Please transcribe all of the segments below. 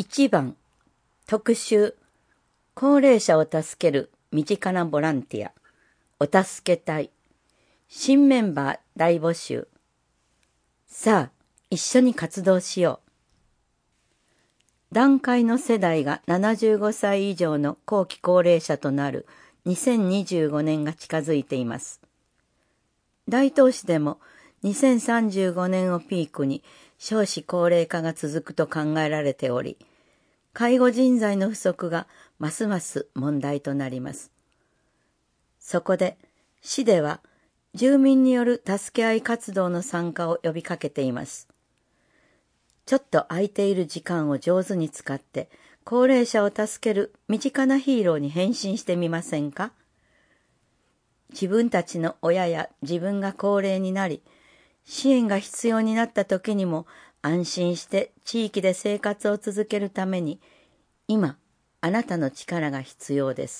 1番、特集、高齢者を助ける身近なボランティア、お助け隊、新メンバー大募集。さあ、一緒に活動しよう。団塊の世代が75歳以上の後期高齢者となる2025年が近づいています。大東市でも2035年をピークに少子高齢化が続くと考えられており、介護人材の不足がますます問題となります。そこで市では住民による助け合い活動の参加を呼びかけています。ちょっと空いている時間を上手に使って高齢者を助ける身近なヒーローに変身してみませんか？自分たちの親や自分が高齢になり、支援が必要になった時にも安心して地域で生活を続けるために、今、あなたの力が必要です。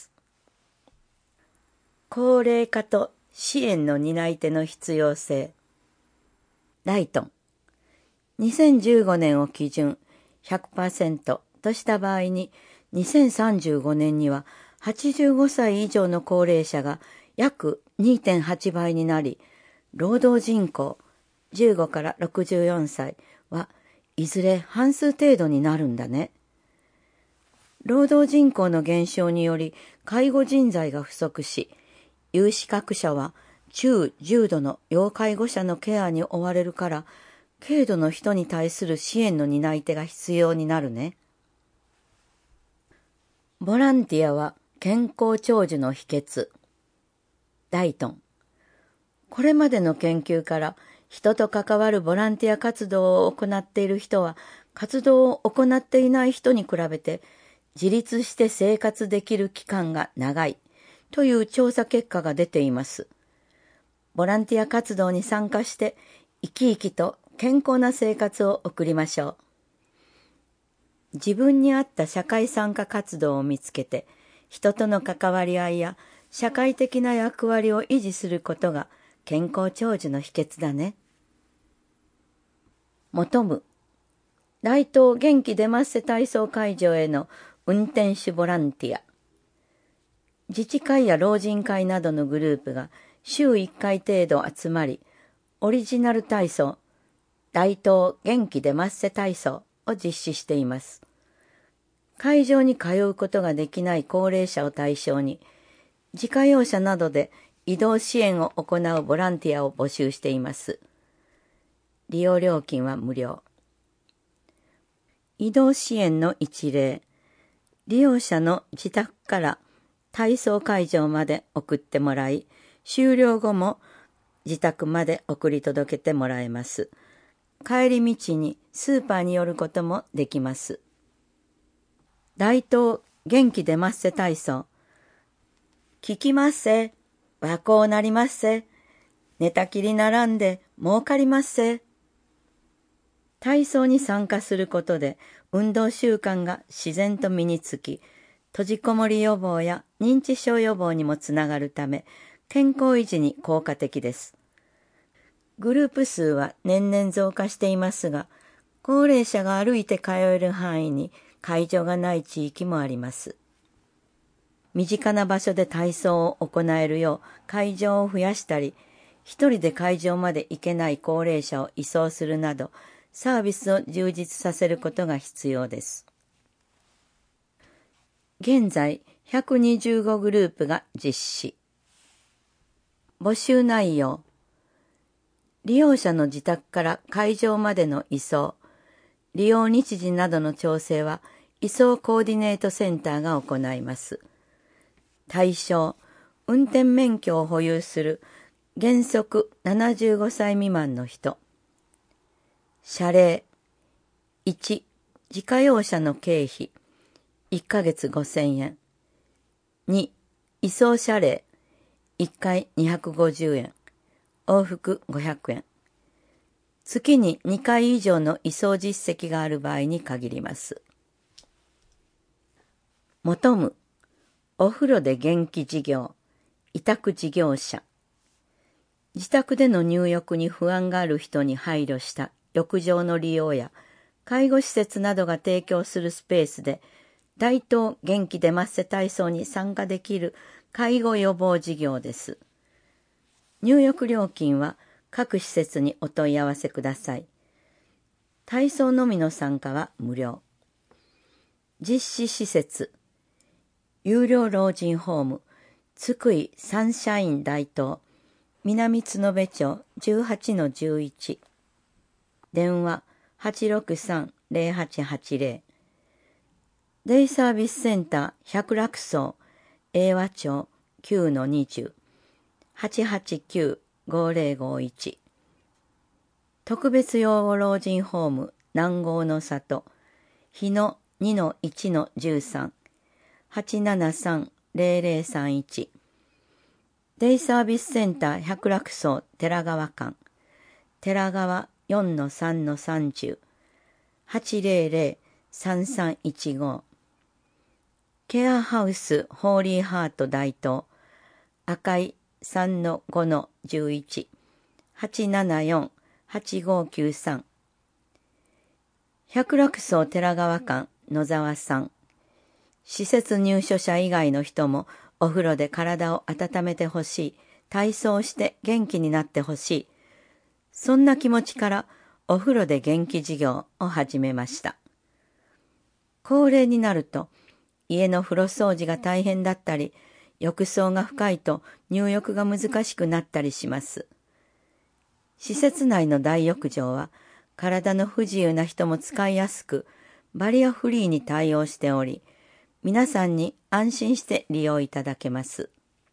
高齢化と支援の担い手の必要性。ライトン。2015年を基準 100% とした場合に、2035年には85歳以上の高齢者が約 2.8 倍になり、労働人口15から64歳はいずれ半数程度になるんだね。労働人口の減少により介護人材が不足し、有資格者は中・重度の要介護者のケアに追われるから、軽度の人に対する支援の担い手が必要になるね。ボランティアは健康長寿の秘訣。ダイトン。これまでの研究から人と関わるボランティア活動を行っている人は活動を行っていない人に比べて自立して生活できる期間が長いという調査結果が出ています。ボランティア活動に参加して生き生きと健康な生活を送りましょう。自分に合った社会参加活動を見つけて人との関わり合いや社会的な役割を維持することが健康長寿の秘訣だね。求む。大東元気出ますせ体操会場への運転手ボランティア。自治会や老人会などのグループが週1回程度集まり、オリジナル体操、大東元気出ますせ体操を実施しています。会場に通うことができない高齢者を対象に、自家用車などで移動支援を行うボランティアを募集しています。利用料金は無料。移動支援の一例。利用者の自宅から体操会場まで送ってもらい、終了後も自宅まで送り届けてもらえます。帰り道にスーパーに寄ることもできます。大東元気出ますせ体操。聞きますせ。和光なりますせ。寝たきり並んで儲かりますせ。体操に参加することで運動習慣が自然と身につき、閉じこもり予防や認知症予防にもつながるため、健康維持に効果的です。グループ数は年々増加していますが、高齢者が歩いて通える範囲に会場がない地域もあります。身近な場所で体操を行えるよう会場を増やしたり、一人で会場まで行けない高齢者を移送するなど、サービスを充実させることが必要です。現在、125グループが実施。募集内容。利用者の自宅から会場までの移送、利用日時などの調整は移送コーディネートセンターが行います。対象、運転免許を保有する原則75歳未満の人。謝礼。1、自家用車の経費。1ヶ月5000円。2、移送謝礼。1回250円。往復500円。月に2回以上の移送実績がある場合に限ります。求む。お風呂で元気事業。委託事業者。自宅での入浴に不安がある人に配慮した浴場の利用や介護施設などが提供するスペースで、大東元気出まっせ体操に参加できる介護予防事業です。入浴料金は各施設にお問い合わせください。体操のみの参加は無料。実施施設、有料老人ホーム、津久井サンシャイン大東、南角部町 18-11、電話863-0880、デイサービスセンター百楽荘英和町 9-20、889-5051、特別養護老人ホーム南郷の里日野 2-1-13、873-0031、デイサービスセンター百楽荘寺川間寺川 4-3-30、800-3315、ケアハウスホーリーハート大東赤い 3-5-11、874-8593、百楽荘寺川間野沢さん、施設入所者以外の人もお風呂で体を温めてほしい、体操して元気になってほしい、そんな気持ちからお風呂で元気事業を始めました。高齢になると家の風呂掃除が大変だったり、浴槽が深いと入浴が難しくなったりします。施設内の大浴場は体の不自由な人も使いやすく、バリアフリーに対応しており、皆さんに安心して利用いただけます。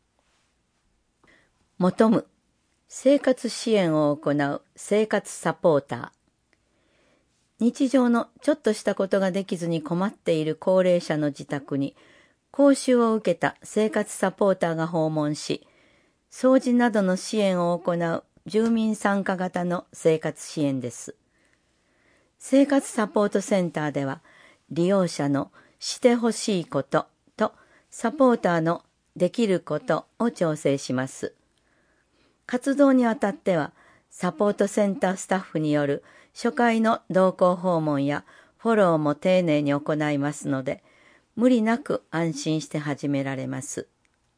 求む生活支援を行う生活サポーター。日常のちょっとしたことができずに困っている高齢者の自宅に講習を受けた生活サポーターが訪問し、掃除などの支援を行う住民参加型の生活支援です。生活サポートセンターでは、利用者のしてほしいこととサポーターのできることを調整します。活動にあたっては、サポートセンタースタッフによる初回の同行訪問やフォローも丁寧に行いますので、無理なく安心して始められます。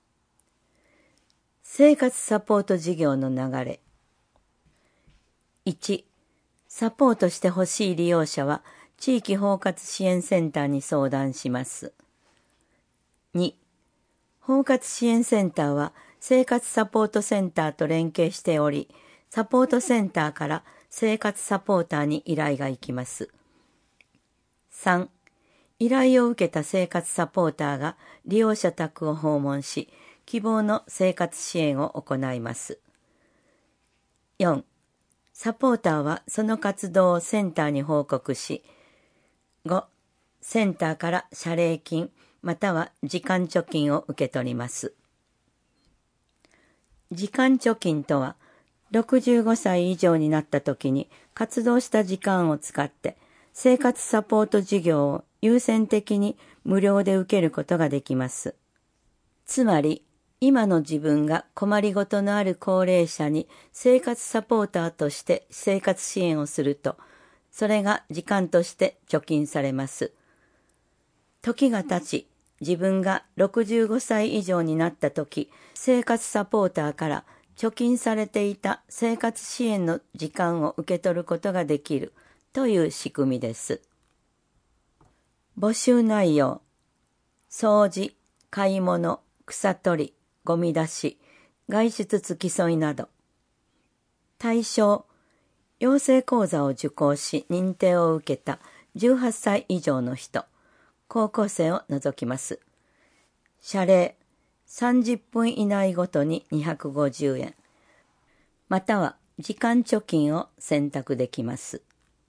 生活サポート事業の流れ。1、サポートしてほしい利用者は地域包括支援センターに相談します。2、包括支援センターは生活サポートセンターと連携しており、サポートセンターから生活サポーターに依頼が行きます。3、依頼を受けた生活サポーターが利用者宅を訪問し、希望の生活支援を行います。4、サポーターはその活動をセンターに報告し、5、センターから謝礼金または時間貯金を受け取ります。時間貯金とは、65歳以上になった時に活動した時間を使って生活サポート事業を優先的に無料で受けることができます。つまり、今の自分が困りごとのある高齢者に生活サポーターとして生活支援をすると、それが時間として貯金されます。時が経ち、自分が65歳以上になった時、生活サポーターから貯金されていた生活支援の時間を受け取ることができるという仕組みです。募集内容、掃除、買い物、草取り、ゴミ出し、外出付き添いなど。対象、養成講座を受講し認定を受けた18歳以上の人、高校生を除きます。謝礼、30分以内ごとに250円、または時間貯金を選択できます。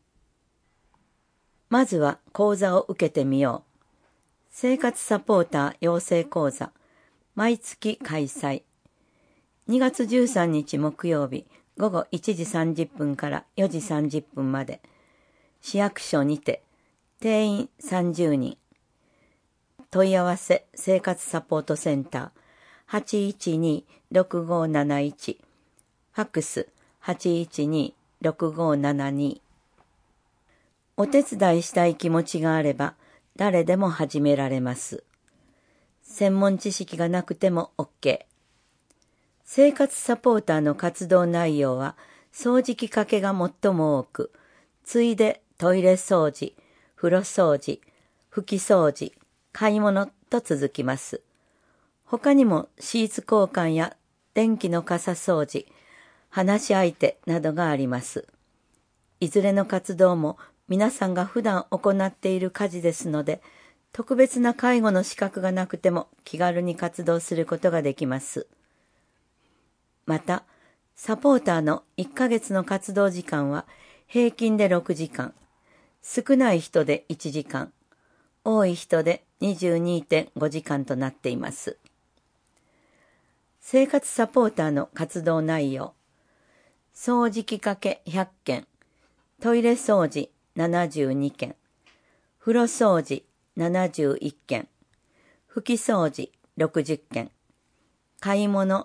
まずは講座を受けてみよう。生活サポーター養成講座、毎月開催。2月13日木曜日午後1時30分から4時30分まで。市役所にて、定員30人。問い合わせ生活サポートセンター 812-6571、ファックス 812-6572。 お手伝いしたい気持ちがあれば誰でも始められます。専門知識がなくても OK。生活サポーターの活動内容は掃除機かけが最も多く、次いでトイレ掃除、風呂掃除、拭き掃除、買い物と続きます。他にもシーツ交換や電気の傘掃除、話し相手などがあります。いずれの活動も皆さんが普段行っている家事ですので、特別な介護の資格がなくても気軽に活動することができます。また、サポーターの1ヶ月の活動時間は平均で6時間、少ない人で1時間、多い人で 22.5 時間となっています。生活サポーターの活動内容。掃除機かけ100件、トイレ掃除72件、風呂掃除71件、拭き掃除60件、買い物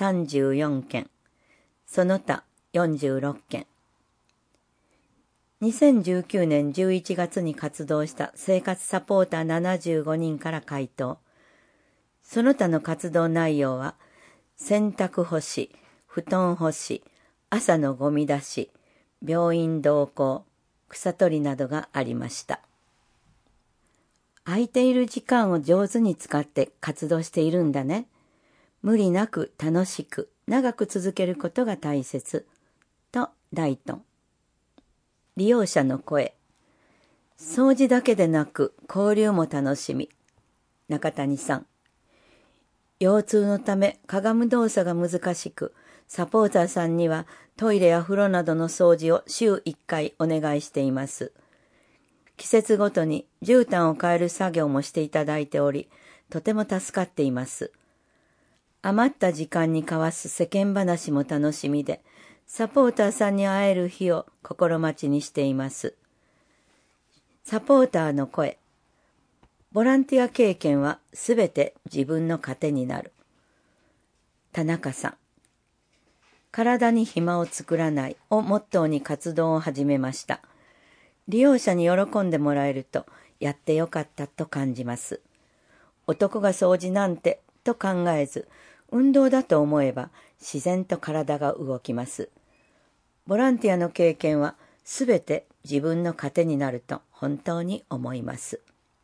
34件、その他46件。2019年11月に活動した生活サポーター75人から回答。その他の活動内容は、洗濯干し、布団干し、朝のゴミ出し、病院同行、草取りなどがありました。空いている時間を上手に使って活動しているんだね。無理なく楽しく長く続けることが大切。とダイトン。利用者の声。掃除だけでなく交流も楽しみ。中谷さん。腰痛のためかがむ動作が難しく、サポーターさんにはトイレや風呂などの掃除を週1回お願いしています。季節ごとに絨毯を変える作業もしていただいており、とても助かっています。余った時間に交わす世間話も楽しみで、サポーターさんに会える日を心待ちにしています。サポーターの声。ボランティア経験はすべて自分の糧になる。田中さん。体に暇を作らないをモットーに活動を始めました。利用者に喜んでもらえると、やってよかったと感じます。男が掃除なんてと考えず、運動だと思えば自然と体が動きます。ボランティアの経験はすべて自分の糧になると本当に思います。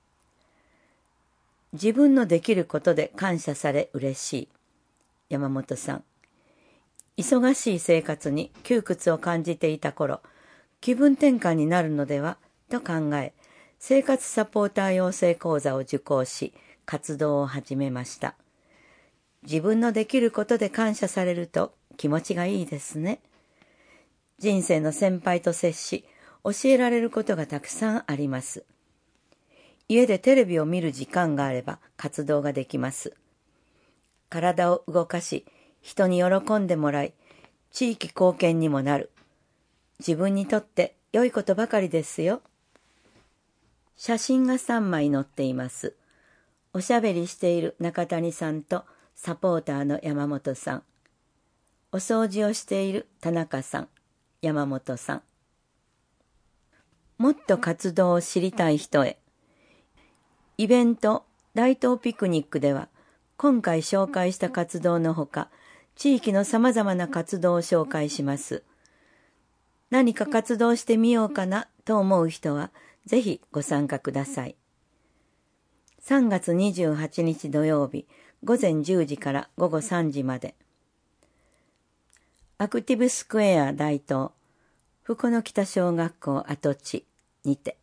自分のできることで感謝され嬉しい。山本さん。忙しい生活に窮屈を感じていた頃、気分転換になるのではと考え、生活サポーター養成講座を受講し、活動を始めました。自分のできることで感謝されると気持ちがいいですね。人生の先輩と接し、教えられることがたくさんあります。家でテレビを見る時間があれば活動ができます。体を動かし、人に喜んでもらい、地域貢献にもなる。自分にとって良いことばかりですよ。写真が3枚載っています。おしゃべりしている中谷さんとサポーターの山本さん。お掃除をしている田中さん、山本さん。もっと活動を知りたい人へ。イベント、大東ピクニックでは、今回紹介した活動のほか、地域のさまざまな活動を紹介します。何か活動してみようかなと思う人は、ぜひご参加ください。3月28日土曜日、午前10時から午後3時まで。アクティブスクエア大東、福野北小学校跡地にて。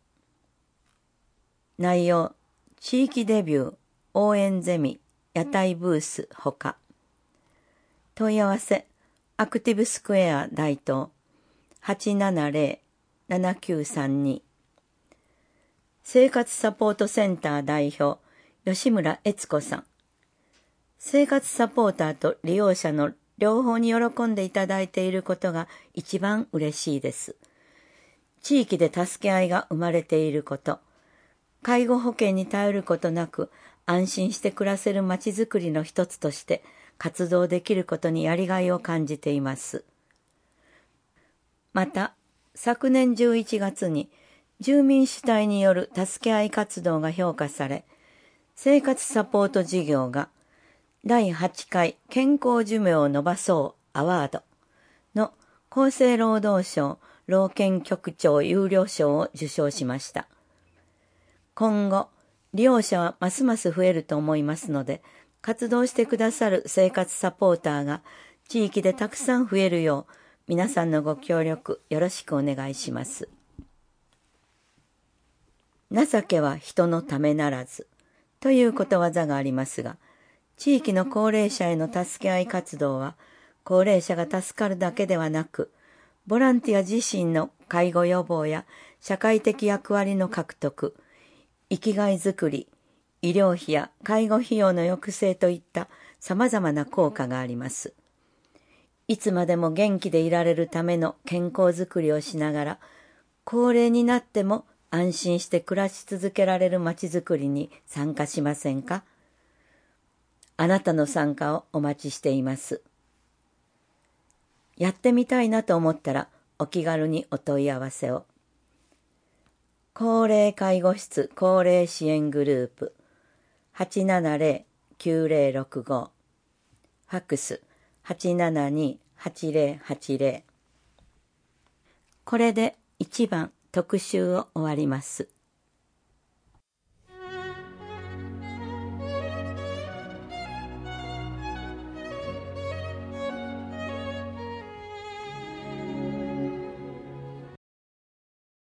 内容、地域デビュー、応援ゼミ、屋台ブースほか。問い合わせ、アクティブスクエア大東、870-7932。生活サポートセンター代表、吉村悦子さん。生活サポーターと利用者の両方に喜んでいただいていることが一番嬉しいです。地域で助け合いが生まれていること、介護保険に頼ることなく安心して暮らせるまちづくりの一つとして活動できることにやりがいを感じています。また、昨年11月に住民主体による助け合い活動が評価され、生活サポート事業が第8回健康寿命を伸ばそうアワードの厚生労働省老健局長優良賞を受賞しました。今後、利用者はますます増えると思いますので、活動してくださる生活サポーターが地域でたくさん増えるよう、皆さんのご協力よろしくお願いします。情けは人のためならずということわざがありますが、地域の高齢者への助け合い活動は、高齢者が助かるだけではなく、ボランティア自身の介護予防や社会的役割の獲得、生きがいづくり、医療費や介護費用の抑制といった様々な効果があります。いつまでも元気でいられるための健康づくりをしながら、高齢になっても安心して暮らし続けられるまちづくりに参加しませんか？あなたの参加をお待ちしています。やってみたいなと思ったらお気軽にお問い合わせを。高齢介護室高齢支援グループ 870-9065 ファックス 872-8080。これで1番特集を終わります。